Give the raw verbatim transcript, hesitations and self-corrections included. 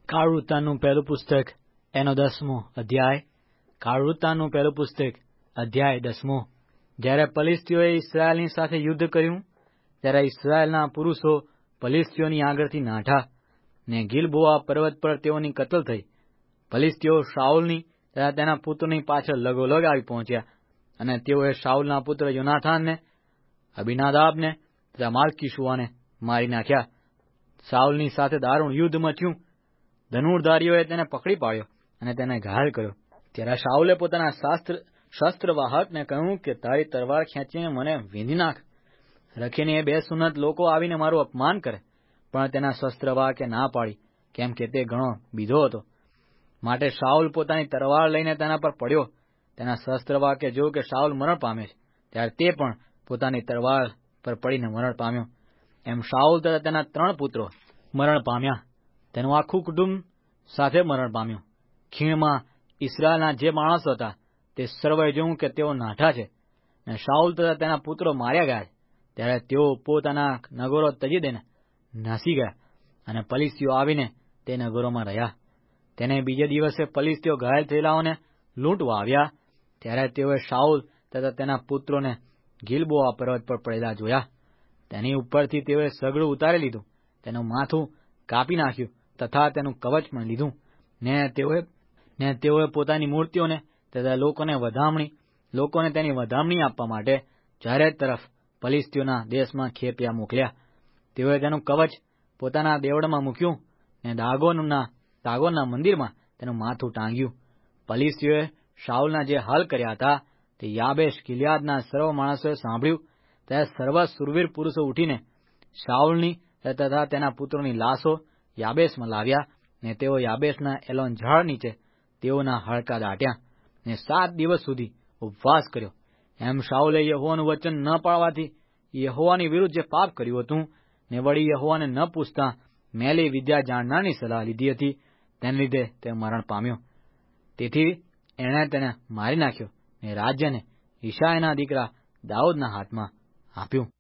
કાળવૃત્તાંતનું પહેલું પુસ્તક એનો દસમો અધ્યાય. કાળવૃત્તાંતનું પહેલું પુસ્તક અધ્યાય દસમો. જ્યારે ફલિસ્તીઓએ ઇસ્રાયેલની સાથે યુદ્ધ કર્યું ત્યારે ઇસ્રાયેલના પુરુષો ફલિસ્તીઓની આગળથી નાઠા, ને ગિલબોઆ પર્વત પર તેઓની કતલ થઈ. ફલિસ્તીઓ શાઉલની તથા તેના પુત્રોની પાછળ લગોલગ આવી પહોંચ્યા, અને તેઓએ શાઉલના પુત્ર યોનાથાનને, અબીનાદાબને તથા માલ્કીશુઆને મારી નાખ્યા. શાઉલની સાથે દારૂણ યુદ્ધ મચ્યું. ધનુર્ધારીઓએ તેને પકડી પાડ્યો અને તેને ઘાયલ કર્યો. ત્યારે શાઉલે પોતાના શાસ્ત્ર શસ્ત્રવાહકને કહ્યું કે તારી તરવાર ખેંચીને મને વીંધી નાખ. રખીને એ બે સુન્નત લોકો આવીને મારું અપમાન કરે, પણ તેના શસ્ત્રવાહકે ના પાડી, કેમ કે તે ઘણો બીધો હતો. માટે શાઉલ પોતાની તરવાર લઈને તેના પર પડ્યો. તેના શસ્ત્રવાહકે જોયું કે શાઉલ મરણ પામે છે, ત્યારે તે પણ પોતાની તરવાર પર પડીને મરણ પામ્યો. એમ શાઉલ તથા તેના ત્રણ પુત્રો મરણ પામ્યા. તેનું આખું કુટુંબ સાથે મરણ પામ્યું. ખીણમાં ઇસ્રાયેલના જે માણસો હતા તે સર્વે જોયું કે તેઓ નાઠા છે, અને શાઉલ તથા તેના પુત્રો માર્યા ગયા છે. ત્યારે તેઓ પોતાના નગરો તજી દઈને નાસી ગયા, અને ફલિસ્તીઓ આવીને તે નગરોમાં રહ્યા. તેને બીજે દિવસે ફલિસ્તીઓ ઘાયલ થયેલાઓને લૂંટવા આવ્યા. ત્યારે તેઓએ શાઉલ તથા તેના પુત્રોને ગિલબોઆ પર્વત પર પડેલા જોયા. તેની ઉપરથી તેઓએ સગડું ઉતારી લીધું, તેનું માથું કાપી નાખ્યું તથા તેનું કવચ પણ લીધું. ને તેઓએ ને તેઓએ પોતાની મૂર્તિઓને તથા લોકોને વધામણી લોકોને તેની વધામણી આપવા માટે ચારે તરફ ફલિસ્તીઓના દેશમાં ખેપિયા મોકલ્યા. તેઓએ તેનું કવચ પોતાના દેવળમાં મૂક્યું, ને દાગોનના દાગોનના મંદિરમાં તેનું માથું ટાંગ્યું. ફલિસ્તીઓએ શાઉલના જે હાલ કર્યા હતા તે યાબેશ ગિલિયાદના સર્વ માણસોએ સાંભળ્યું. ત્યારે સર્વ સુરવીર પુરુષો ઉઠીને શાઉલની તથા તેના પુત્રોની લાશો યાબેશમાં લાવ્યા, ને તેઓ યાબેશના એલોન ઝાડ નીચે તેઓના હાડકાં દાટ્યા, ને સાત દિવસ સુધી ઉપવાસ કર્યો. એમ શાઉલે યહોવાનું વચન ન પાળવાથી યહોવાની વિરુદ્ધ જે પાપ કર્યું હતું, ને વળી યહોવાને ન પૂછતા મેલી વિદ્યા જાણનારની સલાહ લીધી હતી, તેને લીધે તે મરણ પામ્યો. તેથી એણે તેને મારી નાખ્યો, ને રાજ્યને યિશાયના દીકરા દાઉદના હાથમાં આપ્યું.